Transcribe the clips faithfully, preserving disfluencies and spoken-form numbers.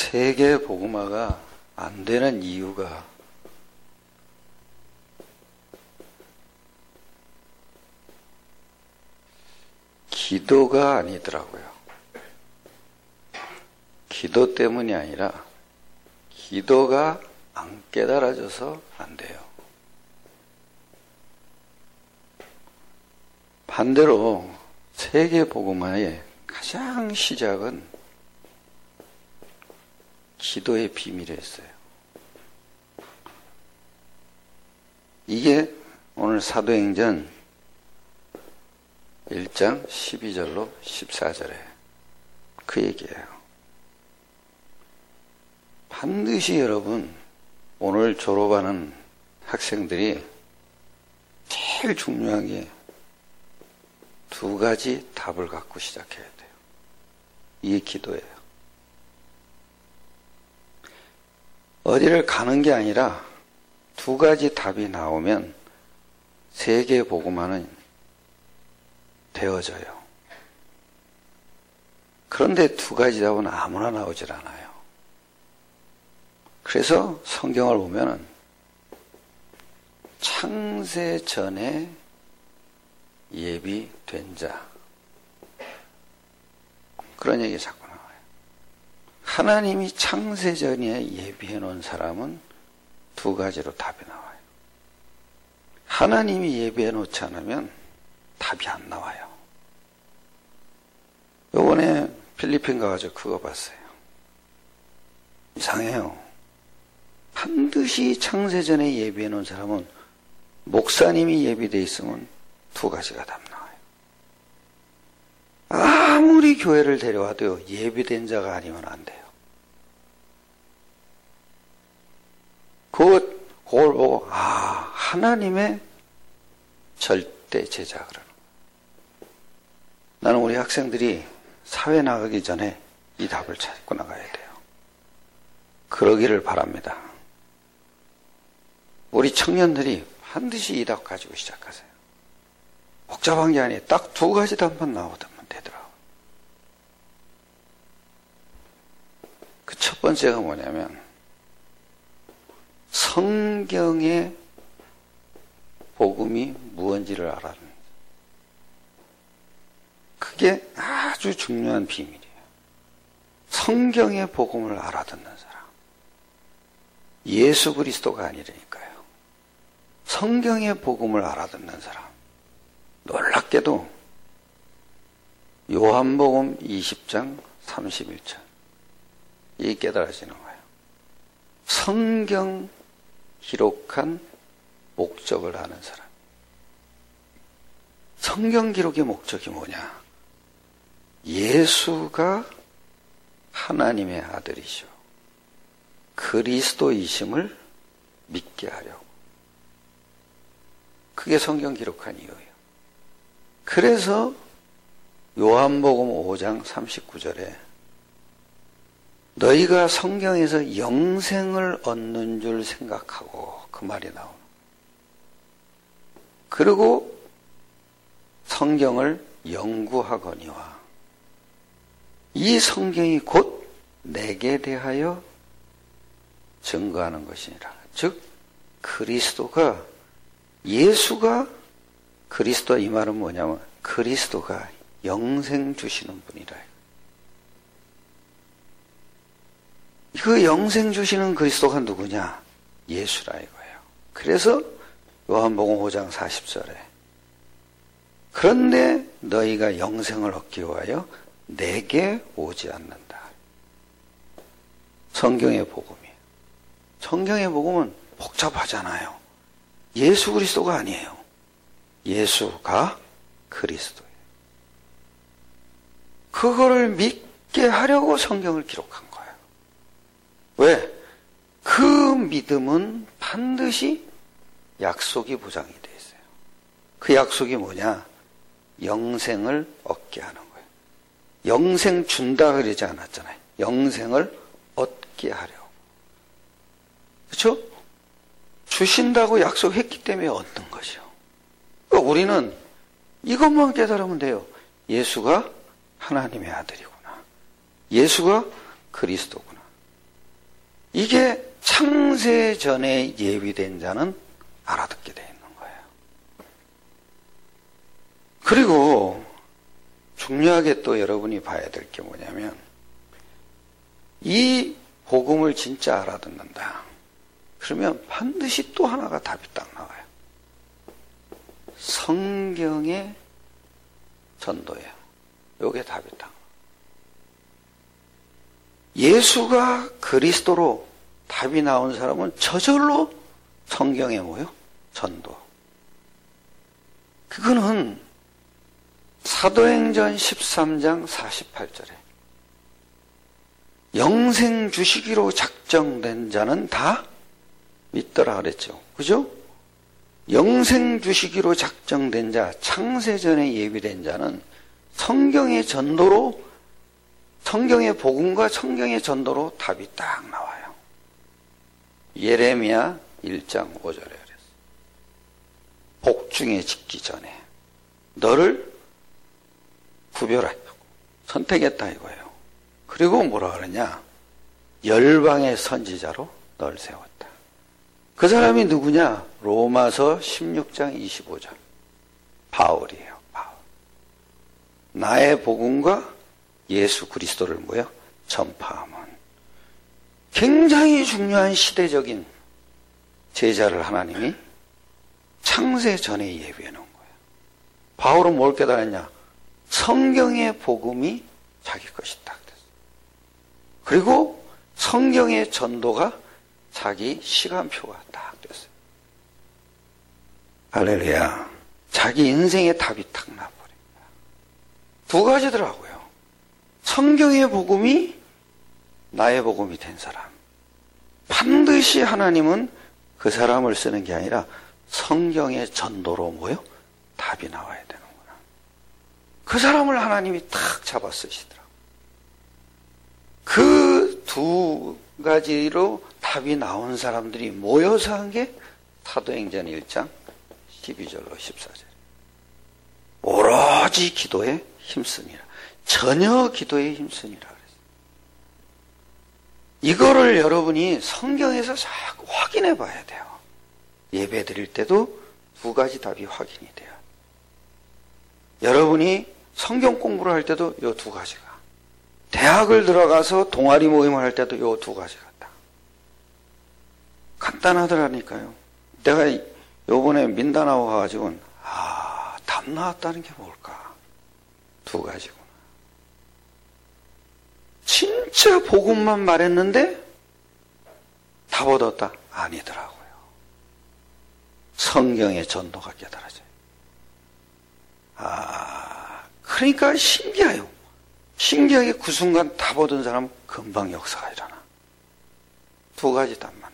세계 복음화가 안 되는 이유가 기도가 아니더라고요. 기도 때문이 아니라 기도가 안 깨달아져서 안 돼요. 반대로 세계 복음화의 가장 시작은 기도의 비밀이었어요. 이게 오늘 사도행전 일 장 십이 절로 십사 절에 그 얘기예요. 반드시 여러분 오늘 졸업하는 학생들이 제일 중요한 게 두 가지 답을 갖고 시작해야 돼요. 이게 기도예요. 어디를 가는 게 아니라 두 가지 답이 나오면 세계 복음화는 되어져요. 그런데 두 가지 답은 아무나 나오질 않아요. 그래서 성경을 보면은 창세 전에 예비된 자 그런 얘기 자꾸 나와요. 하나님이 창세 전에 예비해 놓은 사람은 두 가지로 답이 나와요. 하나님이 예비해 놓지 않으면 답이 안 나와요. 요번에 필리핀 가가지고 그거 봤어요. 이상해요. 반드시 창세 전에 예비해 놓은 사람은 목사님이 예비되어 있으면 두 가지가 답 나와요. 아무리 교회를 데려와도요, 예비된 자가 아니면 안 돼요. 그것, 그걸 보고, 아, 하나님의 절대 제자, 그러는 거예요. 나는 우리 학생들이 사회 나가기 전에 이 답을 찾고 나가야 돼요. 그러기를 바랍니다. 우리 청년들이 반드시 이 답 가지고 시작하세요. 복잡한 게 아니에요. 딱 두 가지 답만 나오면 되더라고요. 그 첫 번째가 뭐냐면 성경의 복음이 무엇인지를 알아는 그게 아주 중요한 비밀이에요. 성경의 복음을 알아듣는 사람. 예수 그리스도가 아니라니까요. 성경의 복음을 알아듣는 사람. 놀랍게도 요한복음 이십 장 삼십일 절 이 깨달아지는 거예요. 성경 기록한 목적을 아는 사람. 성경 기록의 목적이 뭐냐? 예수가 하나님의 아들이시오. 그리스도이심을 믿게 하려고. 그게 성경 기록한 이유예요. 그래서 요한복음 오 장 삼십구 절에 너희가 성경에서 영생을 얻는 줄 생각하고 그 말이 나오는. 그리고 성경을 연구하거니와 이 성경이 곧 내게 대하여 증거하는 것이니라. 즉 그리스도가 예수가 그리스도 이 말은 뭐냐면 그리스도가 영생 주시는 분이라. 그 영생 주시는 그리스도가 누구냐? 예수라 이거예요. 그래서 요한복음 오 장 사십 절에 그런데 너희가 영생을 얻기 위하여 내게 오지 않는다. 성경의 복음이에요. 성경의 복음은 복잡하잖아요. 예수 그리스도가 아니에요. 예수가 그리스도예요. 그거를 믿게 하려고 성경을 기록한 거예요. 왜? 그 믿음은 반드시 약속이 보장이 되어 있어요. 그 약속이 뭐냐? 영생을 얻게 하는 거예요. 영생 준다 그러지 않았잖아요. 영생을 얻게 하려고. 그렇죠? 주신다고 약속했기 때문에 얻는 것이요. 그러니까 우리는 이것만 깨달으면 돼요. 예수가 하나님의 아들이구나. 예수가 그리스도구나. 이게 창세 전에 예비된 자는 알아듣게 되어 있는 거예요. 그리고 중요하게 또 여러분이 봐야 될 게 뭐냐면 이 복음을 진짜 알아듣는다. 그러면 반드시 또 하나가 답이 딱 나와요. 성경의 전도예요. 요게 답이 딱 나와요. 예수가 그리스도로 답이 나온 사람은 저절로 성경에 뭐요? 전도. 그거는 사도행전 십삼 장 사십팔 절에 영생 주시기로 작정된 자는 다 믿더라 그랬죠. 그죠? 영생 주시기로 작정된 자, 창세전에 예비된 자는 성경의 전도로, 성경의 복음과 성경의 전도로 답이 딱 나와요. 예레미야 일 장 오 절에 그랬어요. 복중에 짓기 전에 너를 구별하고 선택했다 이거예요. 그리고 뭐라 그러냐? 열방의 선지자로 널 세웠다. 그 사람이 누구냐? 로마서 십육 장 이십오 절. 바울이에요. 바울. 나의 복음과 예수 그리스도를 뭐야? 전파함은. 굉장히 중요한 시대적인 제자를 하나님이 창세 전에 예비해 놓은 거예요. 바울은 뭘 깨달았냐? 성경의 복음이 자기 것이다. 그리고 성경의 전도가 자기 시간표가 딱 됐어요. 할렐루야. 자기 인생의 답이 딱 나버립니다. 두 가지더라고요. 성경의 복음이 나의 복음이 된 사람. 반드시 하나님은 그 사람을 쓰는 게 아니라 성경의 전도로 뭐요? 답이 나와야 되는구나. 그 사람을 하나님이 탁 잡아 쓰시더라고요. 그 두 가지로 답이 나온 사람들이 모여서 한 게 사도행전 일 장 십이 절로 십사 절. 오로지 기도에 힘쓰니라. 전혀 기도에 힘쓰니라 그랬어요. 이거를 여러분이 성경에서 자꾸 확인해 봐야 돼요. 예배 드릴 때도 두 가지 답이 확인이 돼요. 여러분이 성경 공부를 할 때도 이 두 가지가. 대학을 들어가서 동아리 모임을 할 때도 이 두 가지가 딱. 간단하더라니까요. 내가 요번에 민다나오 와가지고는, 아, 답 나왔다는 게 뭘까? 두 가지구나. 진짜 복음만 말했는데 답 얻었다? 아니더라고요. 성경의 전도가 깨달아져요. 아, 그러니까 신기해요. 신기하게 그 순간 답 얻은 사람은 금방 역사가 일어나. 두 가지 답만.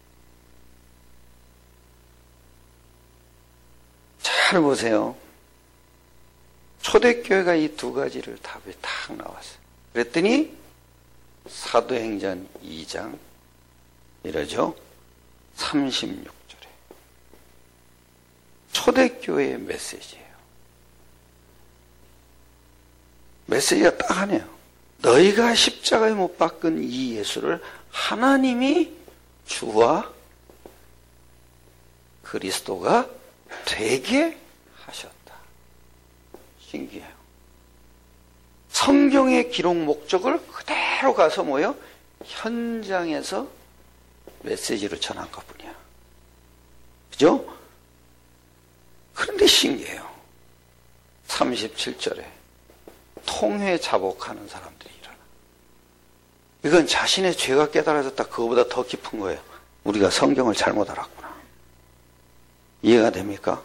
잘 보세요. 초대교회가 이 두 가지를 답이 탁 나왔어요. 그랬더니 사도행전 이 장 이러죠. 삼십육 절에 초대교회의 메시지예요. 메시지가 딱 하네요. 너희가 십자가에 못 박은 이 예수를 하나님이 주와 그리스도가 되게 하셨다. 신기해요. 성경의 기록 목적을 그대로 가서 뭐요? 현장에서 메시지로 전한 것 뿐이야. 그죠? 그런데 신기해요. 삼십칠 절에 통회 자복하는 사람들이 일어나. 이건 자신의 죄가 깨달아졌다. 그거보다 더 깊은 거예요. 우리가 성경을 잘못 알았구나. 이해가 됩니까?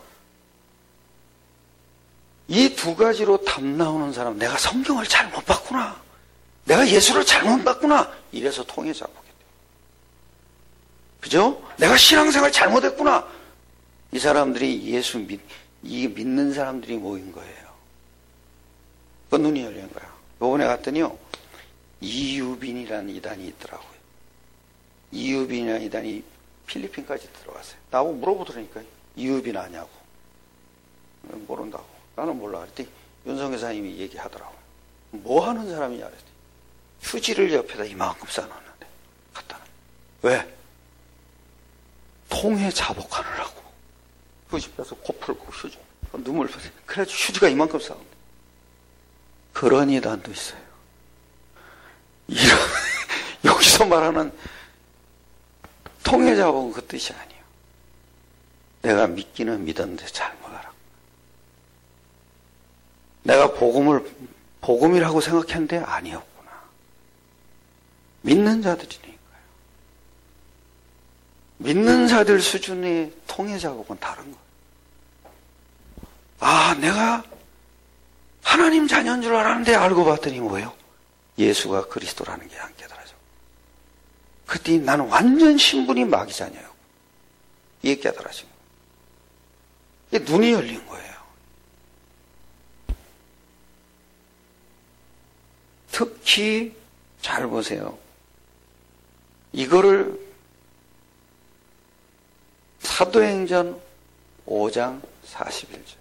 이 두 가지로 답 나오는 사람, 내가 성경을 잘못 봤구나. 내가 예수를 잘못 봤구나. 이래서 통회 자복이 돼요. 그죠? 내가 신앙생활 잘못했구나. 이 사람들이 예수 믿, 이 믿는 사람들이 모인 거예요. 그 눈이 열린 거야. 요번에 갔더니요, 이유빈이라는 이단이 있더라고요. 이유빈이라는 이단이 필리핀까지 들어갔어요. 나보고 물어보더라니까. 이유빈 아냐고. 모른다고. 나는 몰라. 그랬더니 윤성 회사님이 얘기하더라고요. 뭐 하는 사람이냐 그랬더니 휴지를 옆에다 이만큼 싸놨는데 갖다 놔. 왜? 통해 자복하느라고. 그 집에서 코 풀고 휴지, 눈물 흘려. 그래서 휴지가 이만큼 싸운다. 그런 이단도 있어요. 이런, 여기서 말하는 통해 자복은 그 뜻이 아니에요. 내가 믿기는 믿었는데 잘못하라고. 내가 복음을 복음이라고 생각했는데 아니었구나. 믿는 자들이니까요. 믿는 자들 수준의 통해 자복은 다른 거예요. 아, 내가 하나님 자녀인 줄 알았는데 알고 봤더니 뭐예요? 예수가 그리스도라는 게 안 깨달아져. 그때 나는 완전 신분이 마귀자녀예요. 이게 깨달아진 거예요. 이게 눈이 열린 거예요. 특히 잘 보세요. 이거를 사도행전 오 장 사십일 절.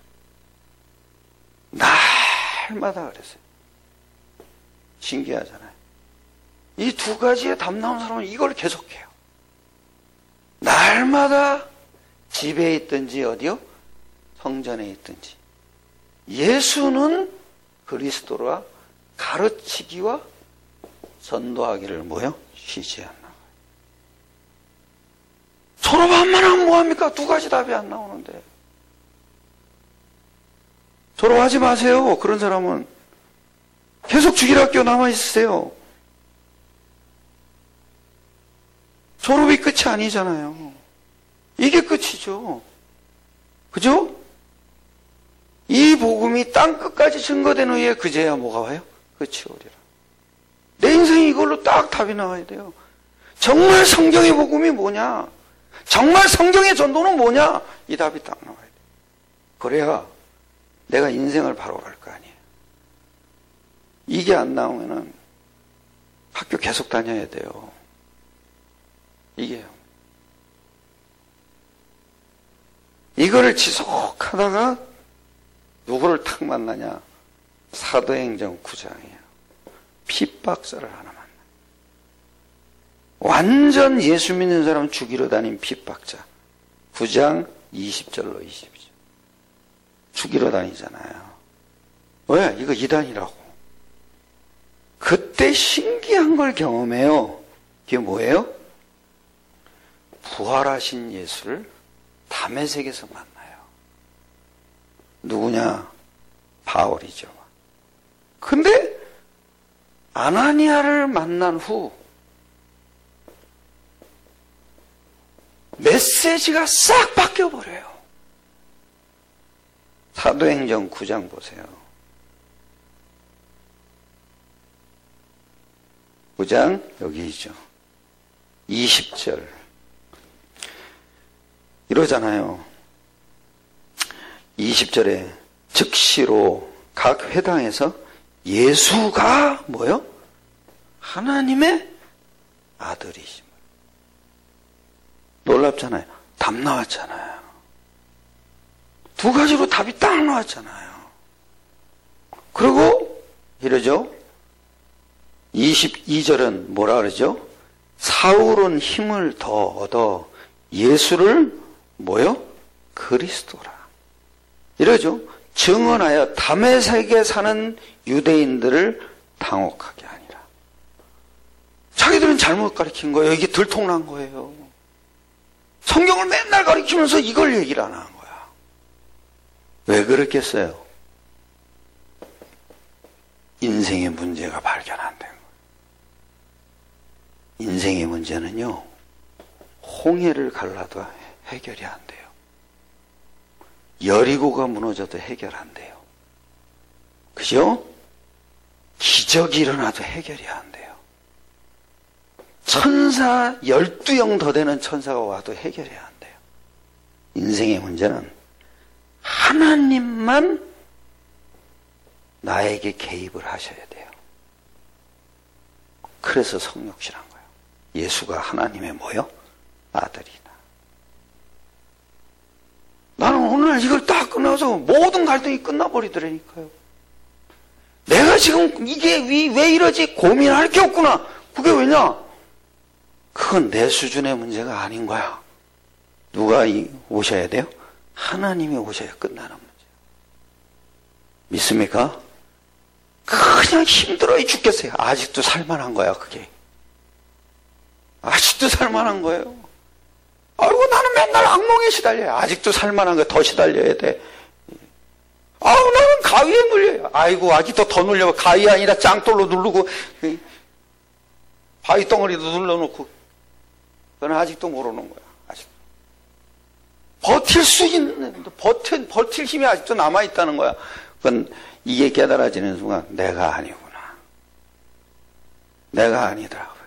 날마다 그랬어요. 신기하잖아요. 이 두 가지에 답 나온 사람은 이걸 계속해요. 날마다 집에 있든지 어디요? 성전에 있든지. 예수는 그리스도라 가르치기와 전도하기를 뭐요? 쉬지 않나. 졸업한만 하면 뭐합니까? 두 가지 답이 안 나오는데. 졸업하지 마세요. 그런 사람은 계속 주일 학교 남아 있으세요. 졸업이 끝이 아니잖아요. 이게 끝이죠. 그죠? 이 복음이 땅 끝까지 증거된 후에 그제야 뭐가 와요? 끝이 오리라. 내 인생이 이걸로 딱 답이 나와야 돼요. 정말 성경의 복음이 뭐냐? 정말 성경의 전도는 뭐냐? 이 답이 딱 나와야 돼요. 그래야 내가 인생을 바로 갈 거 아니에요. 이게 안 나오면은 학교 계속 다녀야 돼요. 이게요. 이거를 지속하다가 누구를 탁 만나냐? 사도행전 구 장이에요. 핍박자를 하나 만나. 완전 예수 믿는 사람 죽이러 다닌 핍박자. 구 장 이십 절로 이십이 절. 죽이러 다니잖아요. 왜? 이거 이단이라고. 그때 신기한 걸 경험해요. 그게 뭐예요? 부활하신 예수를 다메섹에서 만나요. 누구냐? 바울이죠. 근데 아나니아를 만난 후 메시지가 싹 바뀌어버려요. 사도행전 구 장 보세요. 구 장 여기 있죠. 이십 절 이러잖아요. 이십 절에 즉시로 각 회당에서 예수가 뭐요? 하나님의 아들이십니다. 놀랍잖아요. 답 나왔잖아요. 두 가지로 답이 딱 나왔잖아요. 그리고 이러죠. 이십이 절은 뭐라 그러죠? 사울은 힘을 더 얻어 예수를 뭐요? 그리스도라. 이러죠. 증언하여 다메섹에 사는 유대인들을 당혹하게 하니라. 자기들은 잘못 가르친 거예요. 이게 들통난 거예요. 성경을 맨날 가르치면서 이걸 얘기를 안 하는 거야. 왜 그랬겠어요? 인생의 문제가 발견 안 된 거예요. 인생의 문제는요, 홍해를 갈라도 해결이 안 돼요. 여리고가 무너져도 해결 안 돼요. 그죠? 기적이 일어나도 해결이 안 돼요. 천사 열두 영 더 되는 천사가 와도 해결이 안 돼요. 인생의 문제는 하나님만 나에게 개입을 하셔야 돼요. 그래서 성육신한 거예요. 예수가 하나님의 뭐요? 아들이다. 나는 오늘 이걸 딱 끝나서 모든 갈등이 끝나버리더라니까요. 내가 지금 이게 왜 이러지 고민할 게 없구나. 그게 왜냐? 그건 내 수준의 문제가 아닌 거야. 누가 오셔야 돼요? 하나님이 오셔야 끝나는 문제야. 믿습니까? 그냥 힘들어 죽겠어요. 아직도 살만한 거야, 그게. 아직도 살만한 거예요. 아이고, 나는 맨날 악몽에 시달려요. 아직도 살만한 거야. 더 시달려야 돼. 아우, 나는 가위에 눌려요. 아이고, 아직도 더 눌려. 가위 아니라 짱돌로 누르고, 바위 덩어리도 눌러놓고, 그건 아직도 모르는 거야. 아직도. 버틸 수 있는, 버틸, 버틸 힘이 아직도 남아있다는 거야. 그건 이게 깨달아지는 순간, 내가 아니구나. 내가 아니더라고요.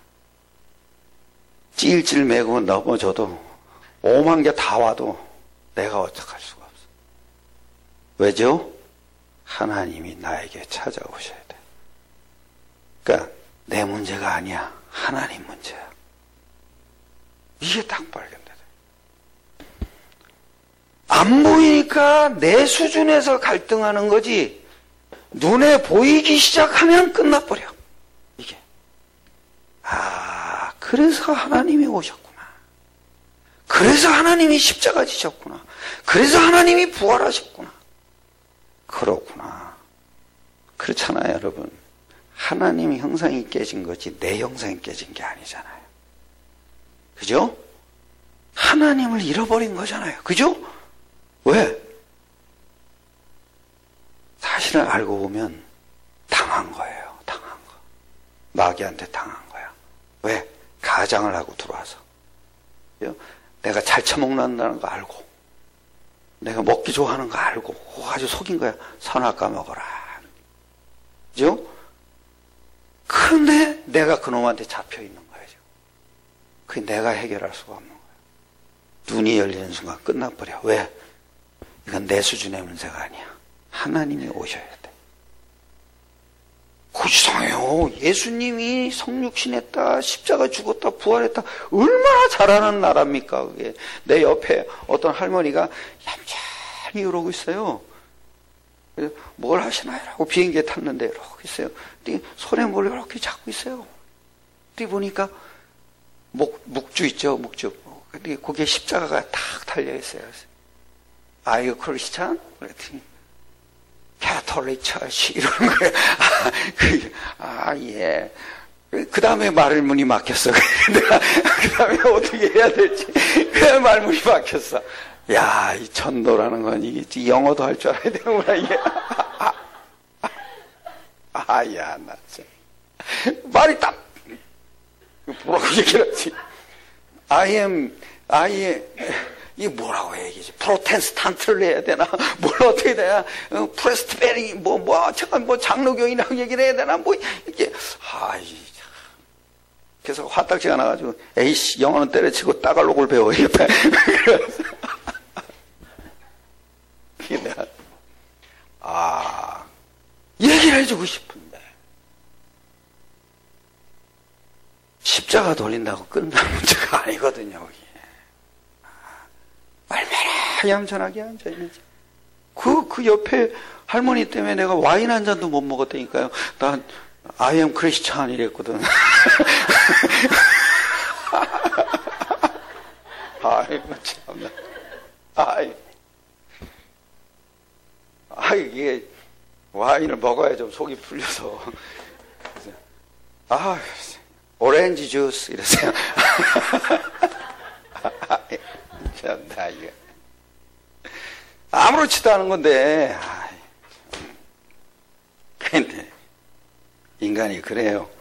찔찔 매고 넘어져도, 오만 개 다 와도, 내가 어떡할 수가 없어. 왜죠? 하나님이 나에게 찾아오셔야 돼. 그러니까, 내 문제가 아니야. 하나님 문제야. 이게 딱 발견돼. 안 보이니까 내 수준에서 갈등하는 거지, 눈에 보이기 시작하면 끝나버려. 이게. 아, 그래서 하나님이 오셨구나. 그래서 하나님이 십자가 지셨구나. 그래서 하나님이 부활하셨구나. 그렇구나. 그렇잖아요, 여러분. 하나님 형상이 깨진 거지 내 형상이 깨진 게 아니잖아요. 그죠? 하나님을 잃어버린 거잖아요. 그죠? 왜? 사실은 알고 보면 당한 거예요. 당한 거. 마귀한테 당한 거야. 왜? 가장을 하고 들어와서. 내가 잘 처먹는다는 거 알고, 내가 먹기 좋아하는 거 알고 아주 속인 거야. 선악과 먹어라. 그죠? 그런데 내가 그놈한테 잡혀 있는 거예요. 그게 내가 해결할 수가 없는 거예요. 눈이 열리는 순간 끝나버려. 왜? 이건 내 수준의 문제가 아니야. 하나님이 오셔야 돼. 그 이상해요. 예수님이 성육신했다, 십자가 죽었다, 부활했다. 얼마나 잘하는 나라입니까, 그게. 내 옆에 어떤 할머니가 얌전히 이러고 있어요. 그래서 뭘 하시나요? 라고 비행기에 탔는데 이렇게 있어요. 손에 뭘 이렇게 잡고 있어요. 그때 보니까 목, 묵주 있죠, 묵주. 근데 거기에 십자가가 탁 달려있어요. Are you Christian? 그랬더니 Catholic Church 이러는 거예요. 아, 그, 아 예. 그 다음에 말문이 막혔어. 내가 그 다음에 어떻게 해야 될지. 그 다음에 말문이 막혔어. 야, 이 전도라는 건 이게 영어도 할 줄 알아야 되는구나, 이게. 아, 아, 아, 야, 나 진짜. 말이 딱, 뭐라고 얘기를 하지? I am, I am, 이게 뭐라고 얘기지? 프로테스탄트를 해야 되나? 뭘 어떻게 돼야? 어, 프레스티베리, 뭐, 뭐, 잠깐, 뭐, 장로교인이라고 얘기를 해야 되나? 뭐, 이게, 아이, 그래서 화딱지가 나가지고, 에이씨, 영어는 때려치고 따갈록을 배워. 그래서, 내가, 아, 얘기를 해주고 싶은데, 십자가 돌린다고 끝나는 문제가 아니거든요, 여기. 얼마나 얌전하게 앉아있는지. 그, 그 옆에 할머니 때문에 내가 와인 한 잔도 못 먹었다니까요. 난, I am Christian 이랬거든. 아이고, 참나. 아이. 아, 이게, 와인을 먹어야 좀 속이 풀려서. 아, 오렌지 주스, 이랬어요. 참나, 이거. 아무렇지도 않은 건데, 근데, 인간이 그래요.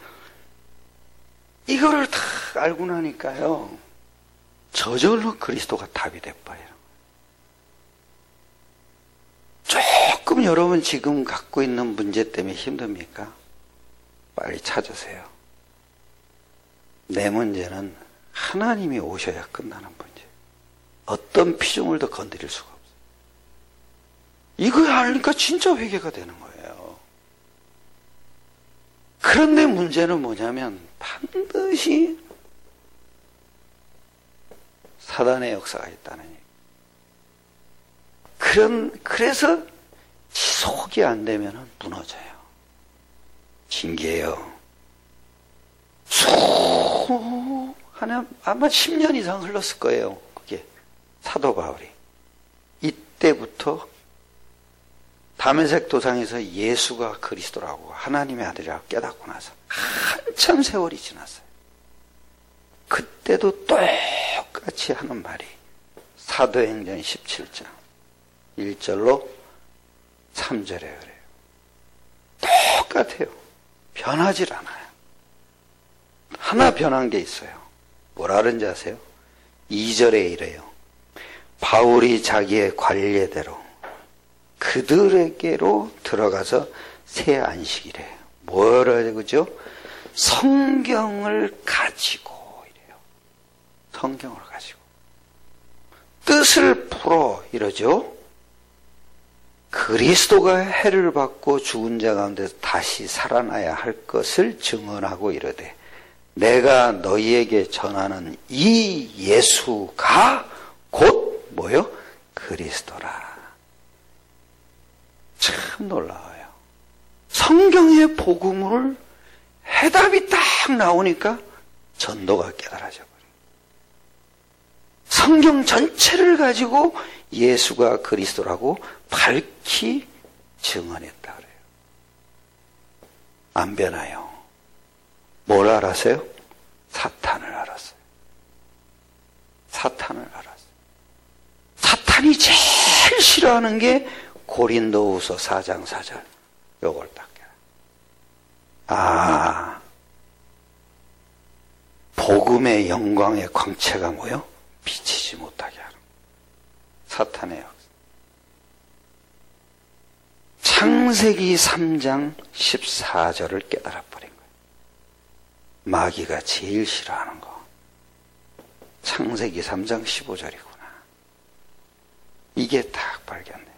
이거를 다 알고 나니까요, 저절로 그리스도가 답이 돼버려요. 조금 여러분 지금 갖고 있는 문제 때문에 힘듭니까? 빨리 찾으세요. 내 문제는 하나님이 오셔야 끝나는 문제. 어떤 피조물도 건드릴 수가 없어요. 이거 알니까 진짜 회개가 되는 거예요. 그런데 문제는 뭐냐면 반드시 사단의 역사가 있다는 얘기. 그런, 그래서 지속이 안 되면 무너져요. 신기해요. 수많은 한 아마 십 년 이상 흘렀을 거예요. 그게 사도 바울이. 이때부터 다메섹 도상에서 예수가 그리스도라고 하나님의 아들이라고 깨닫고 나서 한참 세월이 지났어요. 그때도 똑같이 하는 말이 사도행전 십칠 장 일 절로 삼 절에 그래요. 똑같아요. 변하질 않아요. 하나 변한 게 있어요. 뭐라 그런지 아세요? 이 절에 이래요. 바울이 자기의 관례대로 그들에게로 들어가서 새 안식이래요. 뭐라 그러죠? 성경을 가지고 이래요. 성경을 가지고 뜻을 풀어 이러죠. 그리스도가 해를 받고 죽은 자 가운데서 다시 살아나야 할 것을 증언하고 이르되 내가 너희에게 전하는 이 예수가 곧 뭐요? 그리스도라. 참 놀라워요. 성경의 복음을 해답이 딱 나오니까 전도가 깨달아져 버려요. 성경 전체를 가지고 예수가 그리스도라고 밝히 증언했다 그래요. 안 변해요. 뭘 알았어요? 사탄을 알았어요. 사탄을 알았어요. 사탄이 제일 싫어하는 게 고린도후서 사 장 사 절. 요걸 딱 깨라. 아, 복음의 영광의 광채가 뭐요? 비치지 못하게 하는 사탄의 역사. 창세기 삼 장 십사 절을 깨달아 버린 거예요. 마귀가 제일 싫어하는 거. 창세기 삼 장 십오 절이구나. 이게 딱 발견됐어요.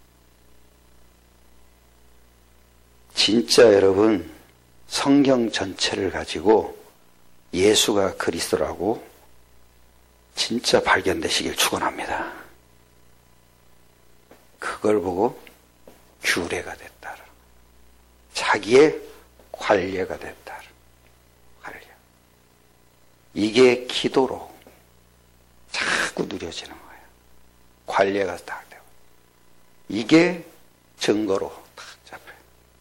진짜 여러분, 성경 전체를 가지고 예수가 그리스도라고 진짜 발견되시길 축원합니다. 그걸 보고 규례가 됐다. 자기의 관례가 됐다. 관례. 이게 기도로 자꾸 누려지는 거예요. 관례가 딱 되고. 이게 증거로 딱 잡혀요.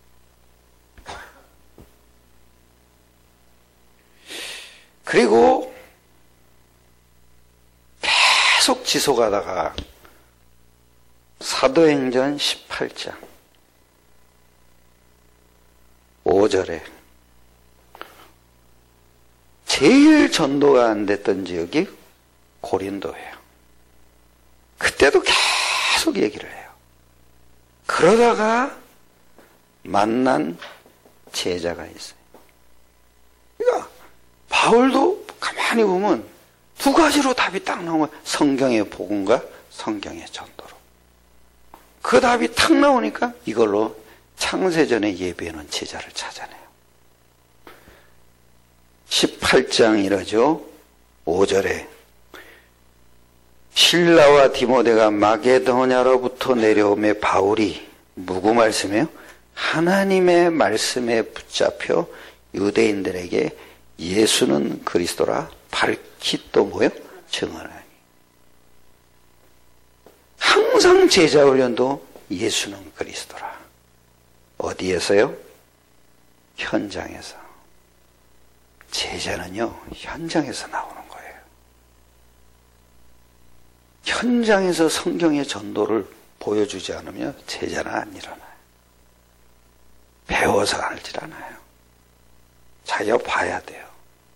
그리고 계속 지속하다가 사도행전 십팔 장 오 절에 제일 전도가 안 됐던 지역이 고린도예요. 그때도 계속 얘기를 해요. 그러다가 만난 제자가 있어요. 그러니까 바울도 가만히 보면 두 가지로 답이 딱 나오면 성경의 복음과 성경의 전도로. 그 답이 탁 나오니까 이걸로 창세전에 예비해놓은 제자를 찾아내요. 십팔 장 이러죠. 오 절에 실라와 디모데가 마게도냐로부터 내려오매 바울이 누구 말씀이에요? 하나님의 말씀에 붙잡혀 유대인들에게 예수는 그리스도라 밝히 또 뭐요? 증언하니. 항상 제자 훈련도 예수는 그리스도라. 어디에서요? 현장에서. 제자는요, 현장에서 나오는 거예요. 현장에서 성경의 전도를 보여주지 않으면 제자는 안 일어나요. 배워서 알질 않아요. 자기가 봐야 돼요.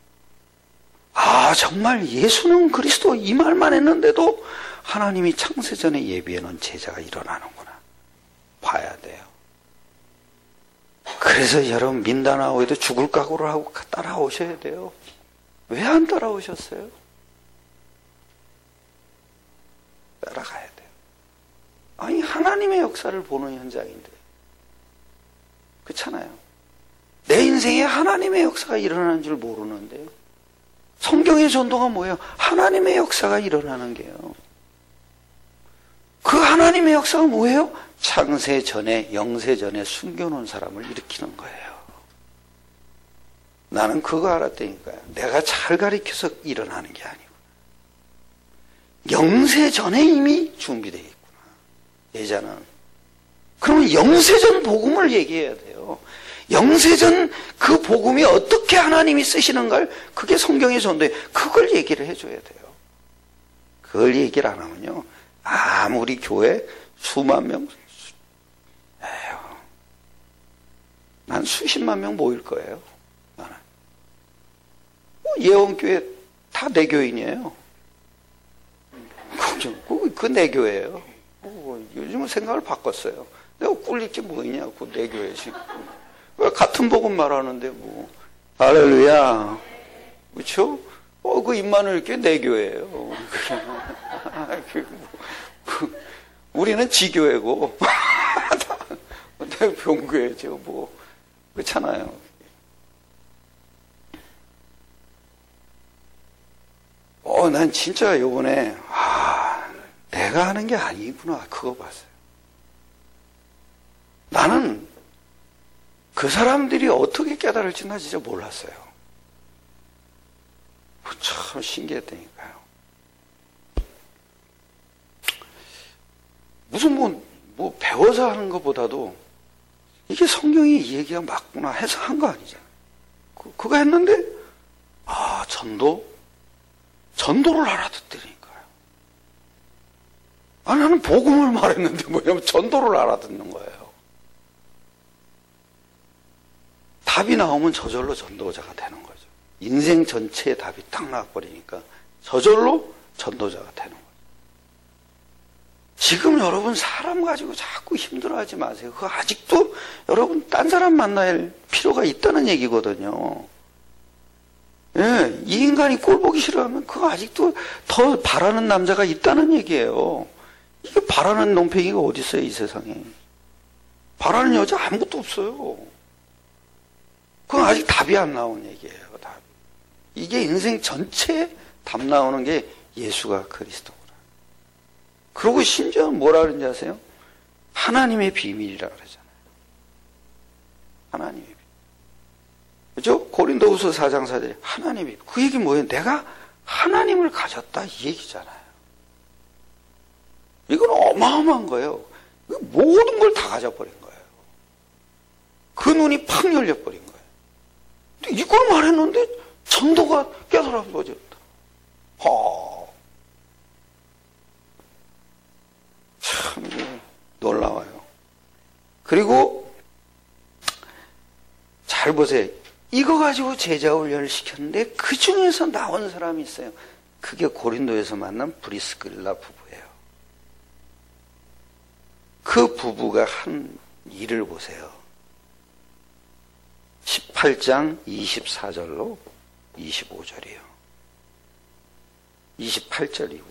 아, 정말 예수는 그리스도 이 말만 했는데도 하나님이 창세전에 예비해 놓은 제자가 일어나는구나. 봐야 돼요. 그래서 여러분 민다나오에도 죽을 각오를 하고 따라오셔야 돼요. 왜 안 따라오셨어요? 따라가야 돼요. 아니, 하나님의 역사를 보는 현장인데. 그렇잖아요. 내 인생에 하나님의 역사가 일어나는 줄 모르는데요. 성경의 전도가 뭐예요? 하나님의 역사가 일어나는 게요. 그 하나님의 역사가 뭐예요? 창세 전에, 영세 전에 숨겨놓은 사람을 일으키는 거예요. 나는 그거 알았다니까요. 내가 잘 가르쳐서 일어나는 게 아니고 영세 전에 이미 준비되어 있구나. 예자는. 그러면 영세전 복음을 얘기해야 돼요. 영세전 그 복음이 어떻게 하나님이 쓰시는가를 그게 성경의 전도에 그걸 얘기를 해줘야 돼요. 그걸 얘기를 안 하면요. 아무리 교회 수만 명, 에휴, 난 수십만 명 모일 거예요. 나는. 뭐 예원교회 다 내 교인이에요. 그, 그 내 교회예요. 뭐 요즘은 생각을 바꿨어요. 내가 꿀릴 게 뭐냐, 그 내 교회지. 같은 복음 말하는데 뭐 할렐루야, 그렇죠? 어, 그 임마누엘 교회 내 교회예요. 우리는 지교회고 병교회죠. 뭐 그렇잖아요. 어, 난 진짜 요번에 아, 내가 하는 게 아니구나 그거 봤어요. 나는 그 사람들이 어떻게 깨달을지 나 진짜 몰랐어요. 참 신기했다니까요. 무슨 뭐, 뭐 배워서 하는 것보다도 이게 성경이 이 얘기가 맞구나 해서 한 거 아니잖아요. 그, 그거 했는데 아 전도? 전도를 알아듣더니까요. 아 나는 복음을 말했는데 뭐냐면 전도를 알아듣는 거예요. 답이 나오면 저절로 전도자가 되는 거죠. 인생 전체에 답이 딱 나와버리니까 저절로 전도자가 되는 거죠. 지금 여러분 사람 가지고 자꾸 힘들어하지 마세요. 그거 아직도 여러분 딴 사람 만날 필요가 있다는 얘기거든요. 예, 이 인간이 꼴 보기 싫어하면 그거 아직도 더 바라는 남자가 있다는 얘기예요. 이게 바라는 놈팽이가 어디 있어요, 이 세상에. 바라는 여자 아무것도 없어요. 그건 아직 답이 안 나온 얘기예요. 답. 이게 인생 전체에 답 나오는 게 예수가 그리스도구나. 그리고 심지어 뭐라 그러는지 아세요? 하나님의 비밀이라 그러잖아요. 하나님의 비밀. 그죠? 고린도후서 사 장 사 절에 하나님의 비밀. 그 얘기 뭐예요? 내가 하나님을 가졌다 이 얘기잖아요. 이건 어마어마한 거예요. 모든 걸 다 가져버린 거예요. 그 눈이 팍 열려버린 거예요. 이걸 말했는데 전도가 깨달아 버렸다. 하. 참 놀라워요. 그리고 잘 보세요. 이거 가지고 제자 훈련을 시켰는데 그 중에서 나온 사람이 있어요. 그게 고린도에서 만난 브리스길라 부부예요. 그 부부가 한 일을 보세요. 십팔 장 이십사 절로 이십오 절이에요. 이십팔 절이거든요.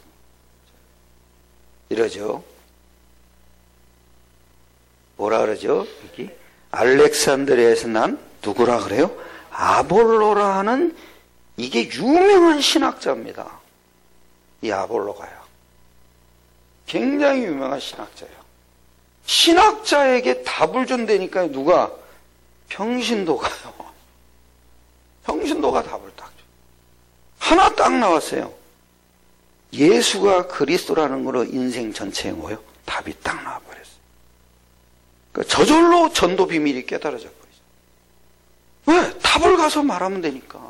이러죠. 뭐라 그러죠? 여기 알렉산드리아에서 난 누구라 그래요? 아볼로라 하는 이게 유명한 신학자입니다. 이 아볼로가요. 굉장히 유명한 신학자예요. 신학자에게 답을 준다니까 누가? 평신도가요. 평신도가 답을 딱 줘. 하나 딱 나왔어요. 예수가 그리스도라는 거로 인생 전체에 뭐요? 답이 딱 나와버렸어요. 그러니까 저절로 전도 비밀이 깨달아져 버리죠. 왜? 답을 가서 말하면 되니까.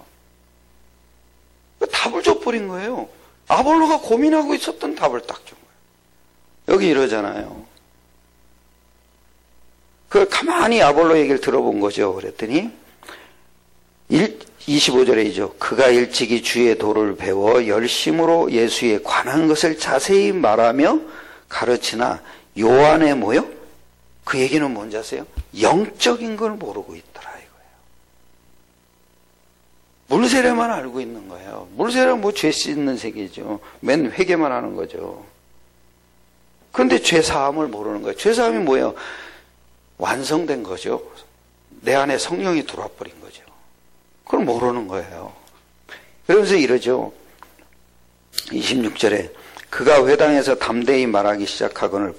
답을 줘버린 거예요. 아볼로가 고민하고 있었던 답을 딱 준 거예요. 여기 이러잖아요. 그 가만히 아볼로 얘기를 들어본 거죠. 그랬더니 이십오 절에죠. 그가 일찍이 주의 도를 배워 열심으로 예수에 관한 것을 자세히 말하며 가르치나 요한의 뭐요? 그 얘기는 뭔지 아세요? 영적인 걸 모르고 있더라 이거예요. 물세례만 알고 있는 거예요. 물세례는 뭐 죄 씻는 세계죠. 맨 회개만 하는 거죠. 그런데 죄 사함을 모르는 거예요. 죄 사함이 뭐예요? 완성된 거죠. 내 안에 성령이 들어와 버린 거죠. 그걸 모르는 거예요. 그러면서 이러죠. 이십육 절에 그가 회당에서 담대히 말하기 시작하거늘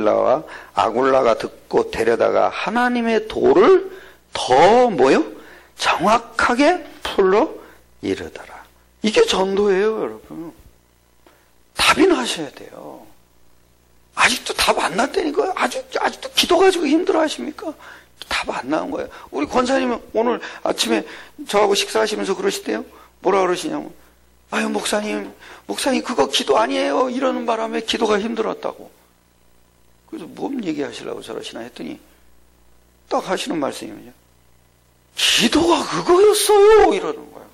브리스길라와 아굴라가 듣고 데려다가 하나님의 도를 더 뭐요? 정확하게 풀러 이르더라. 이게 전도예요, 여러분. 답이 나셔야 돼요. 아직도 답 안 났다니까요. 아직, 아직도 기도 가지고 힘들어 하십니까? 답 안 나온 거예요. 우리 권사님은 오늘 아침에 저하고 식사하시면서 그러시대요. 뭐라 그러시냐면, 아유, 목사님, 목사님, 그거 기도 아니에요. 이러는 바람에 기도가 힘들었다고. 그래서 뭔 얘기하시려고 저러시나 했더니, 딱 하시는 말씀이면요. 기도가 그거였어요. 이러는 거예요.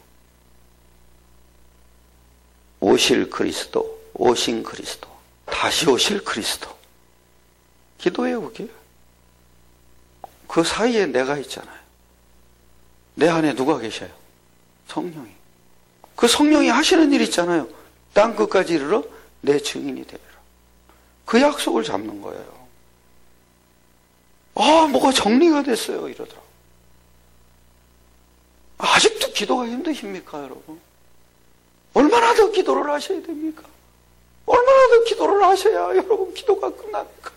오실 그리스도, 오신 그리스도, 다시 오실 그리스도. 기도예요, 그게. 그 사이에 내가 있잖아요. 내 안에 누가 계셔요? 성령이. 그 성령이 하시는 일 있잖아요. 땅 끝까지 이르러 내 증인이 되리라. 그 약속을 잡는 거예요. 아, 뭐가 정리가 됐어요. 이러더라고. 아직도 기도가 힘드십니까, 여러분? 얼마나 더 기도를 하셔야 됩니까? 얼마나 더 기도를 하셔야 여러분 기도가 끝납니까?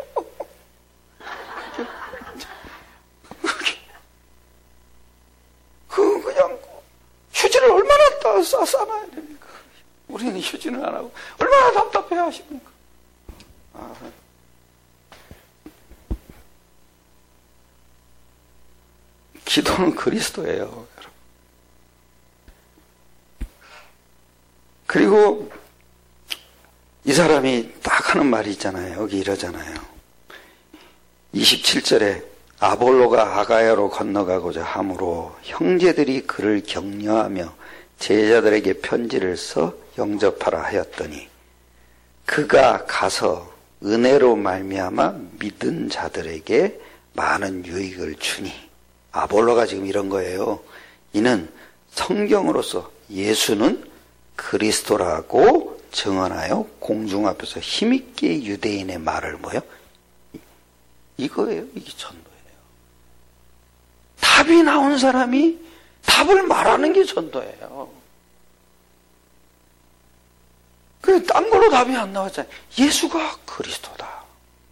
그 그냥 휴지를 얼마나 따 싸 싸놔야 됩니까? 우리는 휴지는 안 하고 얼마나 답답해 하십니까? 아. 기도는 그리스도예요, 여러분. 그리고 이 사람이 딱 하는 말이 있잖아요. 여기 이러잖아요. 이십칠 절에 아볼로가 아가야로 건너가고자 하므로 형제들이 그를 격려하며 제자들에게 편지를 써 영접하라 하였더니 그가 가서 은혜로 말미암아 믿은 자들에게 많은 유익을 주니. 아볼로가 지금 이런 거예요. 이는 성경으로서 예수는 그리스도라고 증언하여 공중 앞에서 힘있게 유대인의 말을 뭐요? 이거예요. 이게 전도예요. 답이 나온 사람이 답을 말하는 게 전도예요. 그래, 딴 걸로 답이 안 나왔잖아요. 예수가 그리스도다.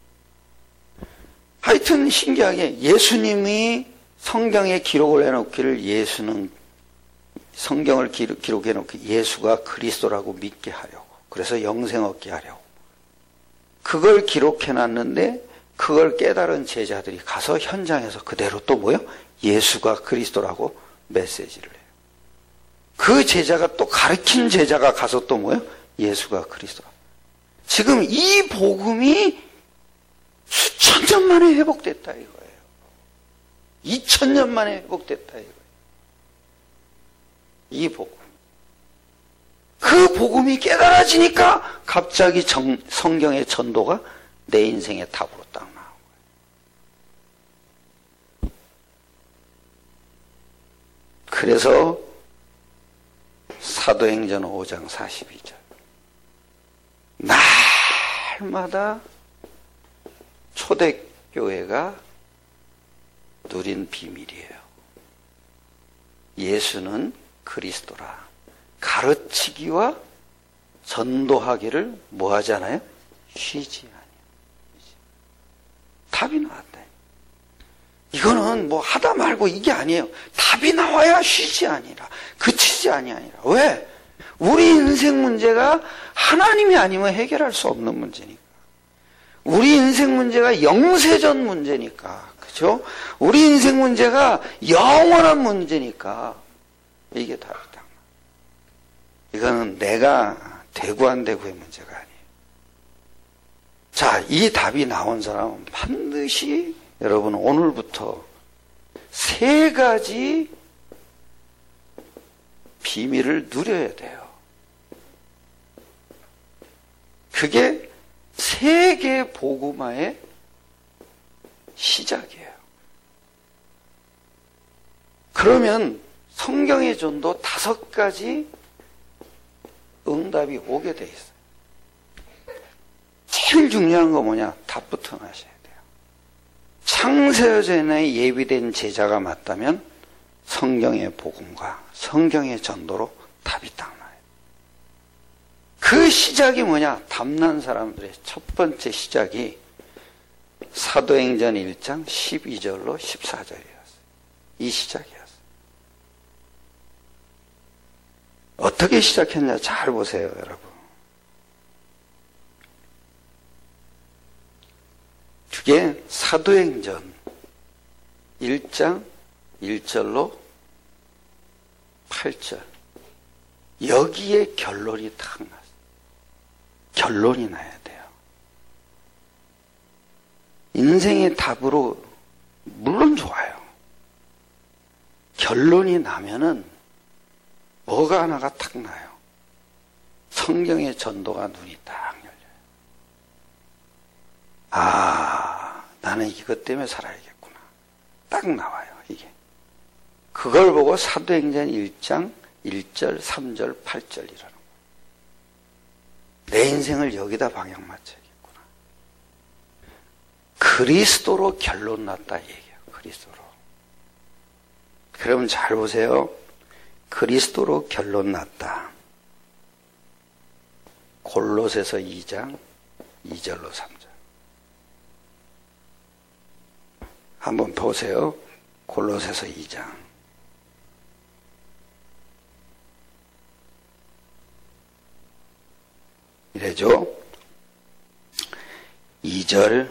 하여튼 신기하게 예수님이 성경에 기록을 해놓기를 예수는 성경을 기록해놓기 예수가 그리스도라고 믿게 하려고. 그래서 영생 얻게 하려고. 그걸 기록해놨는데 그걸 깨달은 제자들이 가서 현장에서 그대로 또 뭐요? 예수가 그리스도라고 메시지를 해요. 그 제자가 또 가르친 제자가 가서 또 뭐요? 예수가 그리스도. 지금 이 복음이 수천 년 만에 회복됐다 이거예요. 이천 년 만에 회복됐다 이거예요. 이 복음. 그 복음이 깨달아지니까 갑자기 정, 성경의 전도가 내 인생의 답으로 딱 나온 거예요. 그래서 사도행전 오 장 사십이 절. 날마다 초대교회가 누린 비밀이에요. 예수는 그리스도라. 가르치기와 전도하기를 뭐 하잖아요? 쉬지 아니요. 답이 나왔다. 이거는 뭐 하다 말고 이게 아니에요. 답이 나와야 쉬지 아니라 그치지 아니라. 왜? 우리 인생 문제가 하나님이 아니면 해결할 수 없는 문제니까. 우리 인생 문제가 영세전 문제니까. 그죠? 우리 인생 문제가 영원한 문제니까. 이게 답이다. 이거는 내가 되고 안 되고의 문제가 아니에요. 자, 이 답이 나온 사람은 반드시 여러분 오늘부터 세 가지 비밀을 누려야 돼요. 그게 세계 복음화의 시작이에요. 그러면 성경의 전도 다섯 가지 응답이 오게 돼 있어요. 제일 중요한 거 뭐냐? 답부터 하셔야 돼요. 창세전에 예비된 제자가 맞다면 성경의 복음과 성경의 전도로 답이 딱 나요. 그 시작이 뭐냐? 답난 사람들의 첫 번째 시작이 사도행전 일 장 십이 절로 십사 절이었어요. 이 시작이었어요. 어떻게 시작했냐 잘 보세요, 여러분. 그게 사도행전 일 장 일 절로 팔 절. 여기에 결론이 탁 났어요. 결론이 나야 돼요. 인생의 답으로 물론 좋아요. 결론이 나면은 뭐가 하나가 탁 나요. 성경의 전도가 눈이 딱 열려요. 아, 나는 이것 때문에 살아야겠구나. 딱 나와요, 이게. 그걸 보고 사도행전 일 장 일 절, 삼 절, 팔 절이라는 거예요. 내 인생을 여기다 방향 맞춰야겠구나. 그리스도로 결론 났다 얘기해요. 그리스도로. 그러면 잘 보세요. 그리스도로 결론 났다. 골로새서 이 장 이 절로 삼 절. 한번 보세요. 골로새서 이 장. 이래죠. 이 절.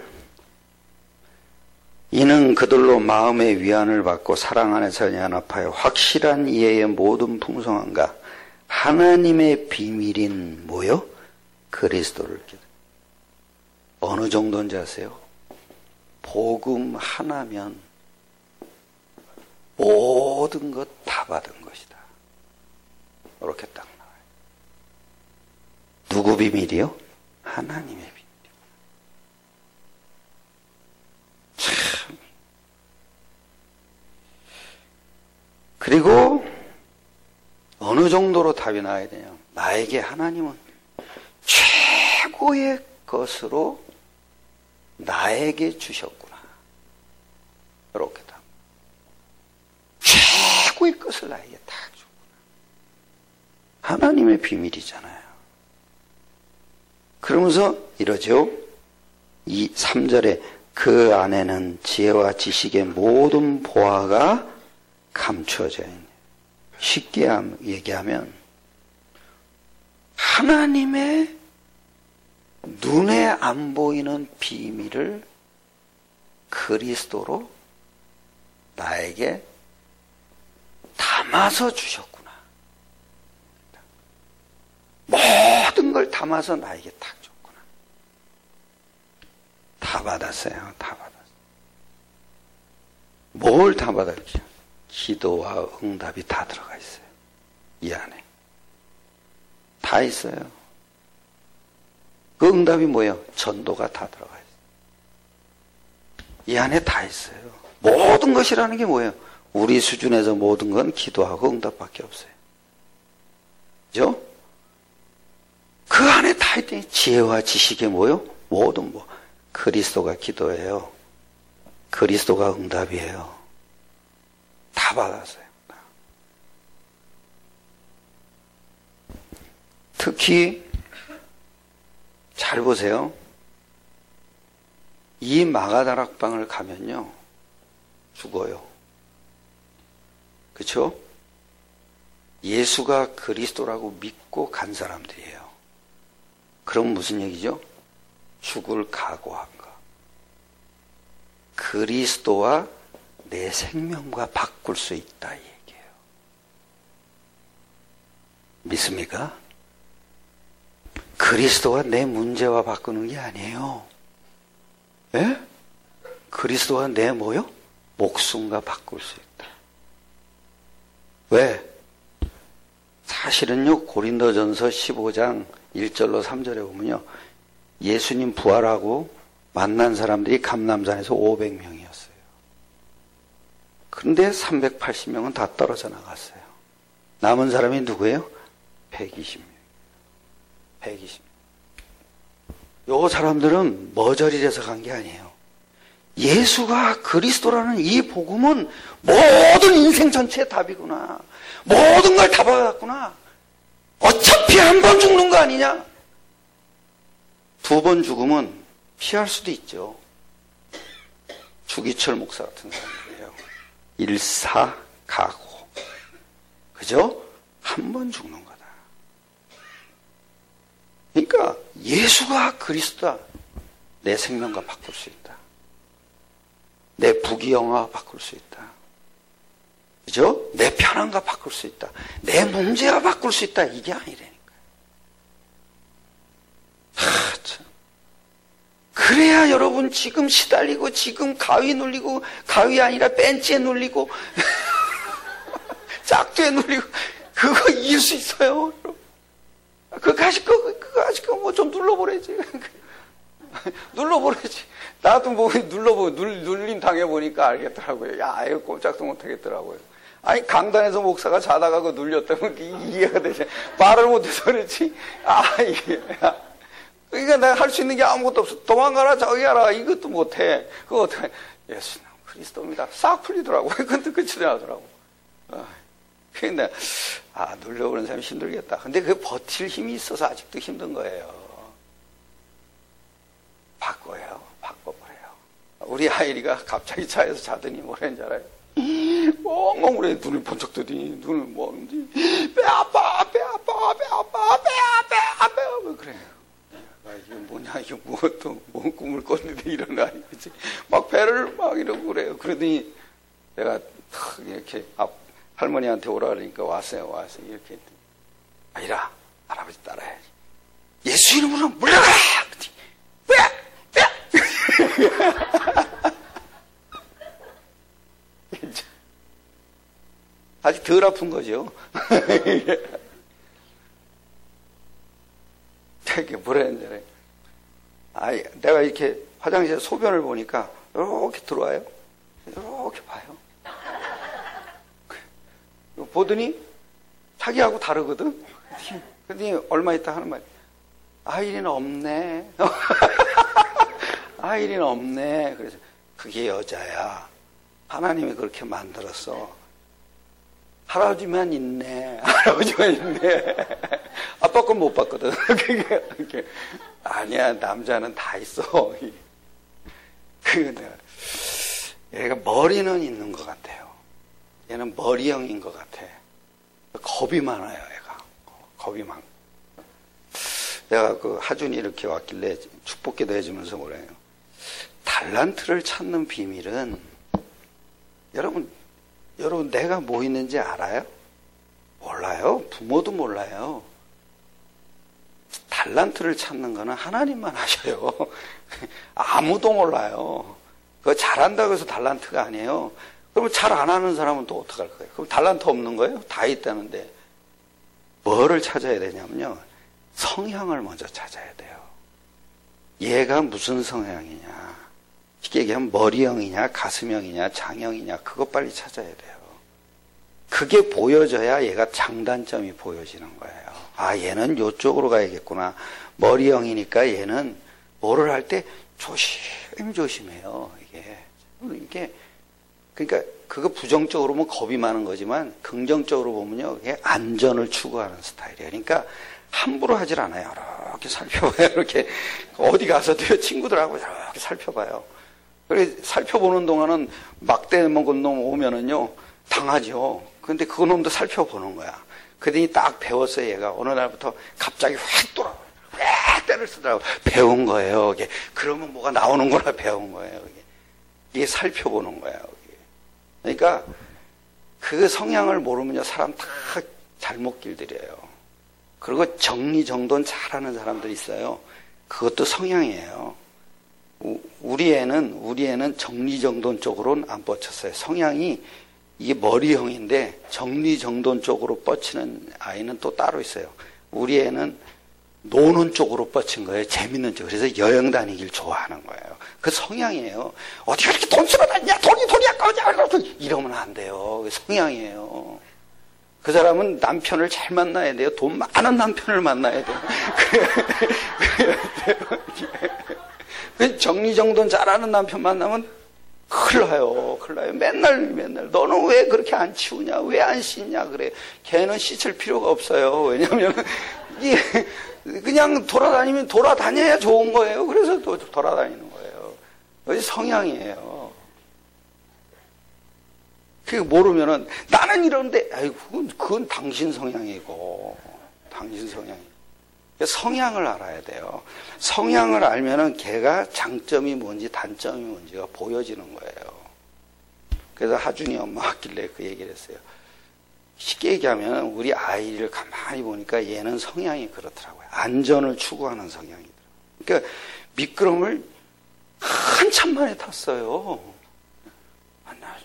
이는 그들로 마음의 위안을 받고 사랑 안에서 연합하여 확실한 이해의 모든 풍성함과 하나님의 비밀인 뭐요? 그리스도를 깨닫. 어느 정도인지 아세요? 복음 하나면 모든 것 다 받은 것이다. 이렇게 딱 나와요. 누구 비밀이요? 하나님의 비밀. 참. 그리고 어느 정도로 답이 나야 되냐? 나에게 하나님은 최고의 것으로 나에게 주셨구나. 이렇게 답. 최고의 것을 나에게 딱 줬구나. 하나님의 비밀이잖아요. 그러면서 이러죠. 이 삼 절에 그 안에는 지혜와 지식의 모든 보화가 감추어져 있네. 쉽게 얘기하면 하나님의 눈에 안 보이는 비밀을 그리스도로 나에게 담아서 주셨구나. 모든 걸 담아서 나에게 딱 줬구나. 다 받았어요. 다 받았어요. 뭘 다 받았죠? 기도와 응답이 다 들어가 있어요. 이 안에. 다 있어요. 그 응답이 뭐예요? 전도가 다 들어가 있어요. 이 안에 다 있어요. 모든 것이라는 게 뭐예요? 우리 수준에서 모든 건 기도하고 응답밖에 없어요. 그죠? 그 안에 다 있더니 지혜와 지식이 뭐예요? 모든 뭐. 그리스도가 기도예요. 그리스도가 응답이에요. 다 받았어요. 특히 잘 보세요. 이 마가다락방을 가면요. 죽어요. 그렇죠? 예수가 그리스도라고 믿고 간 사람들이에요. 그럼 무슨 얘기죠? 죽을 각오한 거. 그리스도와 내 생명과 바꿀 수 있다 이 얘기예요. 믿습니까? 그리스도가 내 문제와 바꾸는 게 아니에요. 예? 그리스도가 내 뭐요? 목숨과 바꿀 수 있다. 왜? 사실은요, 고린도전서 십오 장 일 절로 삼 절에 보면요, 예수님 부활하고 만난 사람들이 감람산에서 오백 명이었어요. 그런데 삼백팔십 명은 다 떨어져 나갔어요. 남은 사람이 누구예요? 백이십 명. 백이십 명. 요 사람들은 머저리에서 간 게 아니에요. 예수가 그리스도라는 이 복음은 모든 인생 전체의 답이구나. 모든 걸 다 받았구나. 어차피 한 번 죽는 거 아니냐? 두 번 죽으면 피할 수도 있죠. 주기철 목사 같은 사람이에요. 일사각오. 그죠? 한 번 죽는 거다. 예수가 그리스도다. 내 생명과 바꿀 수 있다. 내 부귀영화 바꿀 수 있다. 그죠? 내 편안과 바꿀 수 있다. 내 문제와 바꿀 수 있다. 이게 아니라니까요. 하, 참. 그래야 여러분 지금 시달리고 지금 가위 눌리고 가위 아니라 벤치에 눌리고 짝두에 눌리고 그거 이길 수 있어요. 그거 가실 거 그거 가실 거 뭐 좀 눌러보래지. 눌러보래지. 나도 뭐 눌러보 눌 눌림 당해 보니까 알겠더라고요. 야 이거 꼼짝도 못 하겠더라고요. 아니 강단에서 목사가 자다가 그 눌렸다면 이해가 되지. 말을 못해서 그렇지. 아 이게. 그러니까 내가 할 수 있는 게 아무것도 없어. 도망가라, 저기 하라. 이것도 못해. 그거 어떡해. 예수님, 그리스도입니다. 싹 풀리더라고요. 근데 끝이 나더라고. 근데, 아, 눌려오는 사람이 힘들겠다. 근데 그 버틸 힘이 있어서 아직도 힘든 거예요. 바꿔요. 바꿔버려요. 우리 아이리가 갑자기 차에서 자더니 뭐랬는지 알아요? 엉엉 그래. 눈을 번쩍 뜨더니, 눈을 뭐, 배 아파, 배 아파, 배 아파, 배 아파, 배 아파. 그래요. 아, 이게 뭐냐, 이게 뭐, 또, 뭔 꿈을 꿨는데 일어나니, 그치? 막 배를 막 이러고 그래요. 그러더니 내가 탁 이렇게 앞, 할머니한테 오라 그러니까 왔어요, 왔어요. 이렇게 했더니, 아이라, 할아버지 따라야지. 예수 이름으로 물러가라! 왜? 왜? 아직 덜 아픈 거죠. 되게 뭐랬는데, 아, 내가 이렇게 화장실에 소변을 보니까 이렇게 들어와요. 이렇게 봐요. 보더니 자기하고 다르거든. 그랬더니 얼마 있다 하는 말, 아이리는 없네. 아이리는 없네. 그래서 그게 여자야. 하나님이 그렇게 만들었어. 할아버지만 있네. 할아버지만 있네. 아빠 건 못 봤거든. 그게, 아니야, 남자는 다 있어. 그, 얘가 머리는 있는 것 같아요. 얘는 머리형인 것 같아. 겁이 많아요, 얘가. 겁이 많고. 내가 그 하준이 이렇게 왔길래 축복기도 해주면서 그래요. 달란트를 찾는 비밀은, 여러분, 여러분, 내가 뭐 있는지 알아요? 몰라요. 부모도 몰라요. 달란트를 찾는 거는 하나님만 하셔요. 아무도 몰라요. 그거 잘한다고 해서 달란트가 아니에요. 그러면 잘 안 하는 사람은 또 어떡할 거예요? 그럼 달란트 없는 거예요? 다 있다는데. 뭐를 찾아야 되냐면요. 성향을 먼저 찾아야 돼요. 얘가 무슨 성향이냐. 쉽게 얘기하면 머리형이냐, 가슴형이냐, 장형이냐, 그거 빨리 찾아야 돼요. 그게 보여져야 얘가 장단점이 보여지는 거예요. 아, 얘는 요쪽으로 가야겠구나. 머리형이니까 얘는 뭐를 할 때 조심조심해요. 이게. 이게, 그러니까 그거 부정적으로 보면 겁이 많은 거지만 긍정적으로 보면요. 이게 안전을 추구하는 스타일이에요. 그러니까 함부로 하질 않아요. 이렇게 살펴봐요. 이렇게. 어디 가서도요, 친구들하고 이렇게 살펴봐요. 그래, 살펴보는 동안은 막대 먹은 놈 오면은요, 당하죠. 근데 그 놈도 살펴보는 거야. 그러더니 딱 배웠어요, 얘가. 어느 날부터 갑자기 확 돌아, 확 때를 쓰더라고. 배운 거예요, 이게. 그러면 뭐가 나오는구나 배운 거예요, 이게. 이게 살펴보는 거예요, 이게. 그러니까, 그 성향을 모르면요, 사람 다 잘못 길들여요. 그리고 정리정돈 잘하는 사람들이 있어요. 그것도 성향이에요. 우리 애는, 우리 애는 정리정돈 쪽으로는 안 뻗쳤어요. 성향이 이게 머리형인데 정리정돈 쪽으로 뻗치는 아이는 또 따로 있어요. 우리 애는 노는 쪽으로 뻗친 거예요. 재밌는 쪽. 그래서 여행 다니길 좋아하는 거예요. 그 성향이에요. 어디 그렇게 돈 쓰러 다니냐? 돈이 돈이 아까우지? 이러면 안 돼요. 성향이에요. 그 사람은 남편을 잘 만나야 돼요. 돈 많은 남편을 만나야 돼요. 정리정돈 잘하는 남편 만나면 큰일 나요. 큰일 나요. 맨날 맨날 너는 왜 그렇게 안 치우냐? 왜 안 씻냐? 그래. 걔는 씻을 필요가 없어요. 왜냐하면 이게 그냥 돌아다니면 돌아다녀야 좋은 거예요. 그래서 또 돌아다니는 거예요. 그게 성향이에요. 그게 모르면은 나는 이런데 아이고 그건, 그건 당신 성향이고 당신 성향이. 성향을 알아야 돼요. 성향을 알면은 걔가 장점이 뭔지 단점이 뭔지가 보여지는 거예요. 그래서 하준이 엄마 왔길래 그 얘기를 했어요. 쉽게 얘기하면 우리 아이를 가만히 보니까 얘는 성향이 그렇더라고요. 안전을 추구하는 성향이더라고요. 그러니까 미끄럼을 한참 만에 탔어요. 만나서.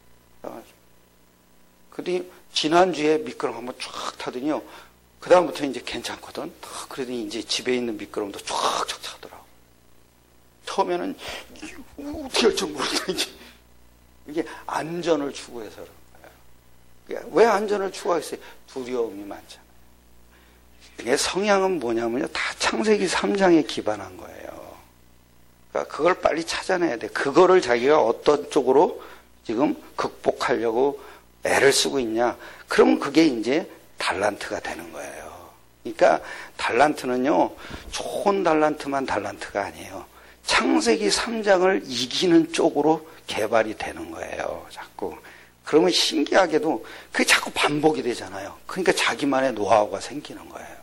그러더니 지난주에 미끄럼 한번 쫙 타더니요. 그 다음부터 이제 괜찮거든. 그러더니 이제 집에 있는 미끄럼도 쫙쫙 타더라고. 처음에는 어떻게 할지 모르겠는데 이게 안전을 추구해서 그런 거예요. 왜 안전을 추구하겠어요? 두려움이 많잖아요. 이게 성향은 뭐냐면요. 다 창세기 삼 장에 기반한 거예요. 그러니까 그걸 빨리 찾아내야 돼. 그거를 자기가 어떤 쪽으로 지금 극복하려고 애를 쓰고 있냐. 그러면 그게 이제 달란트가 되는 거예요. 그러니까 달란트는요. 좋은 달란트만 달란트가 아니에요. 창세기 삼 장을 이기는 쪽으로 개발이 되는 거예요. 자꾸. 그러면 신기하게도 그게 자꾸 반복이 되잖아요. 그러니까 자기만의 노하우가 생기는 거예요.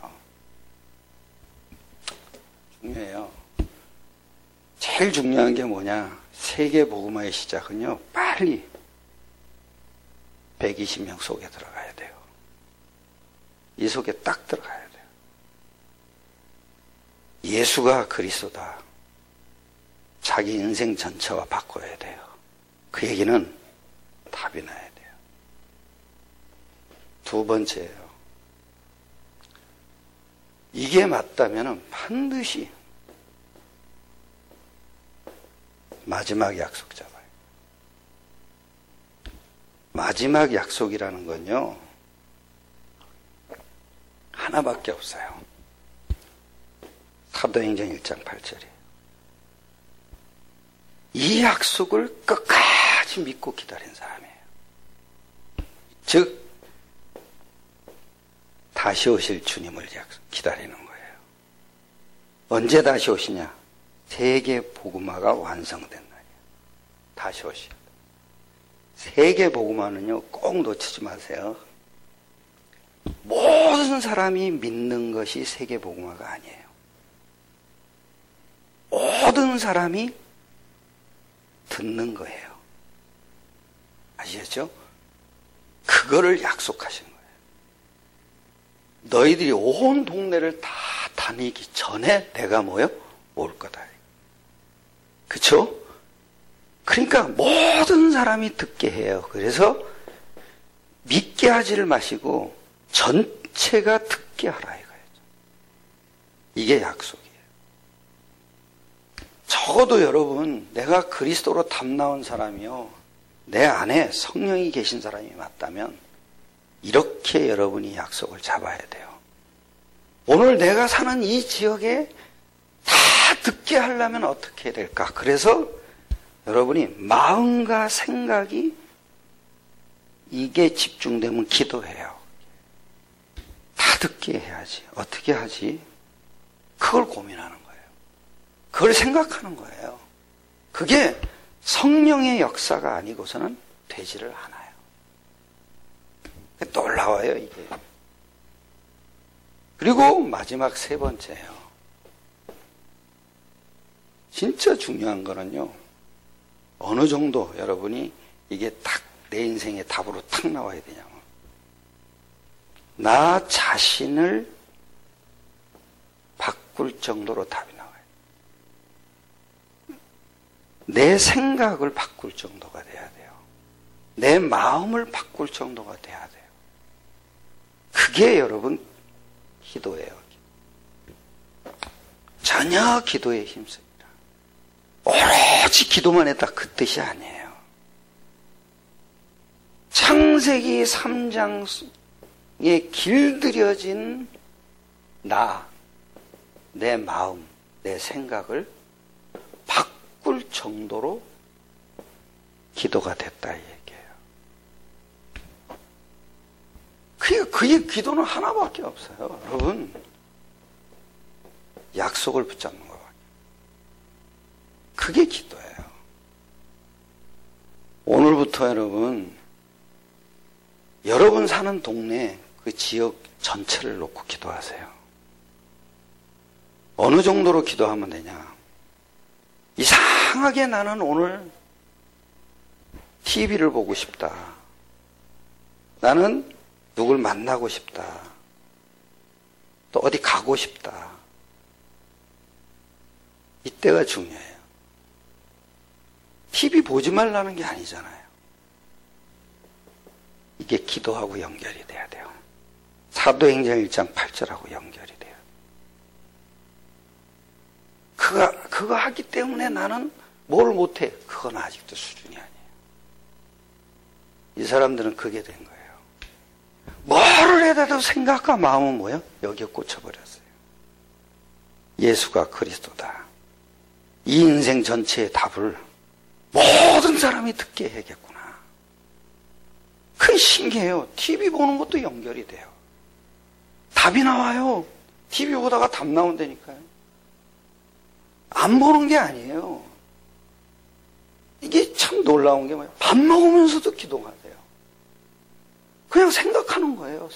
중요해요. 제일 중요한 게 뭐냐. 세계 복음화의 시작은요. 빨리 백이십 명 속에 들어가야 돼요. 이 속에 딱 들어가야 돼요. 예수가 그리스도다. 자기 인생 전체와 바꿔야 돼요. 그 얘기는 답이 나야 돼요. 두 번째예요. 이게 맞다면 반드시 마지막 약속 잡아요. 마지막 약속이라는 건요. 하나밖에 없어요. 사도행전 일 장 팔 절이에요. 이 약속을 끝까지 믿고 기다린 사람이에요. 즉 다시 오실 주님을 기다리는 거예요. 언제 다시 오시냐? 세계 복음화가 완성된 날이에요. 다시 오시요. 세계 복음화는요, 꼭 놓치지 마세요. 모든 사람이 믿는 것이 세계 복음화가 아니에요. 모든 사람이 듣는 거예요. 아시겠죠? 그거를 약속하신 거예요. 너희들이 온 동네를 다 다니기 전에 내가 뭐요? 올 거다. 그쵸? 그러니까 모든 사람이 듣게 해요. 그래서 믿게 하지를 마시고 전체가 듣게 하라 이거예요. 이게 약속이에요. 적어도 여러분, 내가 그리스도로 담나온 사람이요, 내 안에 성령이 계신 사람이 맞다면 이렇게 여러분이 약속을 잡아야 돼요. 오늘 내가 사는 이 지역에 다 듣게 하려면 어떻게 해야 될까? 그래서 여러분이 마음과 생각이 이게 집중되면 기도해요. 다 듣게 해야지. 어떻게 하지? 그걸 고민하는 거예요. 그걸 생각하는 거예요. 그게 성령의 역사가 아니고서는 되지를 않아요. 놀라워요, 이게. 그리고 마지막 세 번째예요. 진짜 중요한 거는요. 어느 정도 여러분이 이게 딱 내 인생의 답으로 탁 나와야 되냐면, 나 자신을 바꿀 정도로 답이 나와요. 내 생각을 바꿀 정도가 돼야 돼요. 내 마음을 바꿀 정도가 돼야 돼요. 그게 여러분 기도예요. 전혀 기도에 힘씁니다. 오로지 기도만 했다 그 뜻이 아니에요. 창세기 삼 장에 길들여진 나, 내 마음, 내 생각을 바꿀 정도로 기도가 됐다 이 얘기예요. 그게, 그게 기도는 하나밖에 없어요. 여러분, 약속을 붙잡는 거예요. 그게 기도예요. 오늘부터 여러분, 여러분 사는 동네 그 지역 전체를 놓고 기도하세요. 어느 정도로 기도하면 되냐? 이상하게 나는 오늘 티비를 보고 싶다. 나는 누굴 만나고 싶다. 또 어디 가고 싶다. 이때가 중요해요. 티비 보지 말라는 게 아니잖아요. 이게 기도하고 연결이 돼야 돼요. 사도행전 일 장 팔 절하고 연결이 돼요. 그거, 그거 하기 때문에 나는 뭘 못해. 그건 아직도 수준이 아니에요. 이 사람들은 그게 된 거예요. 뭐를 해도 생각과 마음은 뭐예요? 여기에 꽂혀버렸어요. 예수가 그리스도다. 이 인생 전체의 답을 모든 사람이 듣게 해야겠구나. 그게 신기해요. 티비 보는 것도 연결이 돼요. 답이 나와요. 티비 보다가 답 나온다니까요. 안 보는 게 아니에요. 이게 참 놀라운 게 뭐예요? 밥 먹으면서도 기도가 돼요. 그냥 생각하는 거예요.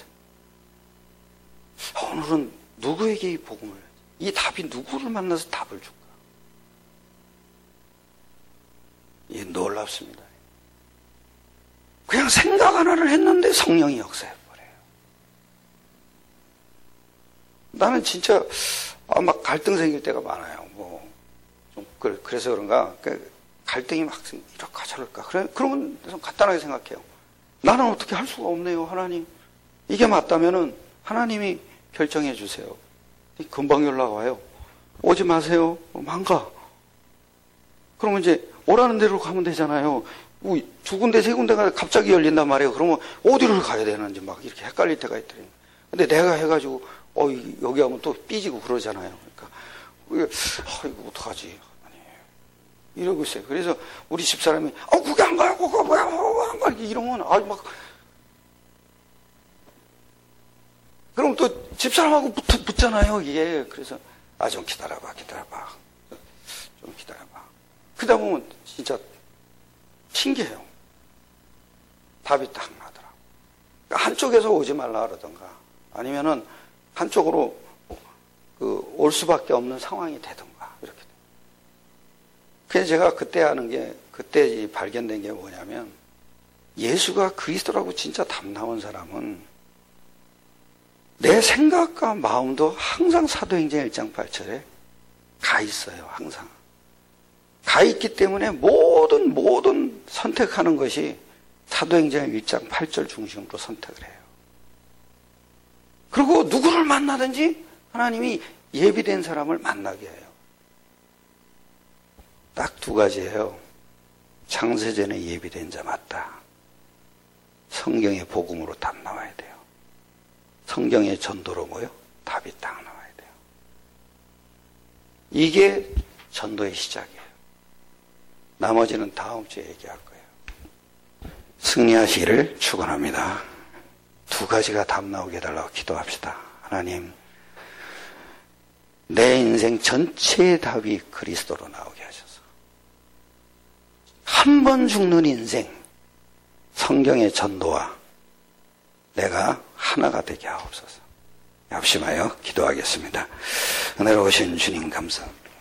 오늘은 누구에게 이 복음을, 이 답이 누구를 만나서 답을 줄까? 이게 놀랍습니다. 그냥 생각 하나를 했는데 성령이 역사해버려요. 나는 진짜 아, 막 갈등 생길 때가 많아요. 뭐, 좀 그래서 그런가 갈등이 막 이럴까 저럴까. 그래, 그러면 좀 간단하게 생각해요. 나는 어떻게 할 수가 없네요, 하나님. 이게 맞다면은 하나님이 결정해 주세요. 금방 연락 와요. 오지 마세요. 안 가. 그러면 이제 오라는 대로 가면 되잖아요. 뭐 두 군데 세 군데가 갑자기 열린단 말이에요. 그러면 어디를 가야 되는지 막 이렇게 헷갈릴 때가 있더래요. 근데 내가 해가지고 어 여기 하면 또 삐지고 그러잖아요. 그러니까 아 이거 어떡하지? 이러고 있어요. 그래서 우리 집사람이 어 그게 안 가요. 그거 뭐야? 안 가. 이러면 아 막 그럼 또 집사람하고 붙, 붙잖아요. 이게 그래서 아 좀 기다려봐, 기다려봐, 좀 기다려봐. 그러다 보면 진짜 신기해요. 답이 딱 나더라. 그러니까 한쪽에서 오지 말라 그러던가 아니면은 한쪽으로 그 올 수밖에 없는 상황이 되던가 이렇게. 그래서 제가 그때 하는 게 그때 발견된 게 뭐냐면 예수가 그리스도라고 진짜 답 나온 사람은 내 생각과 마음도 항상 사도행전 일 장 팔 절에 가 있어요. 항상. 가 있기 때문에 모든 모든 선택하는 것이 사도행전 일 장 팔 절 중심으로 선택을 해요. 그리고 누구를 만나든지 하나님이 예비된 사람을 만나게 해요. 딱 두 가지예요. 창세전에 예비된 자 맞다. 성경의 복음으로 답 나와야 돼요. 성경의 전도로 뭐요? 답이 딱 나와야 돼요. 이게 전도의 시작이에요. 나머지는 다음 주에 얘기할 거예요. 승리하시기를 축원합니다. 두 가지가 답 나오게 해달라고 기도합시다. 하나님, 내 인생 전체의 답이 그리스도로 나오게 하셔서 한 번 죽는 인생, 성경의 전도와 내가 하나가 되게 하옵소서. 합심하여 기도하겠습니다. 은혜로우신 주님 감사합니다.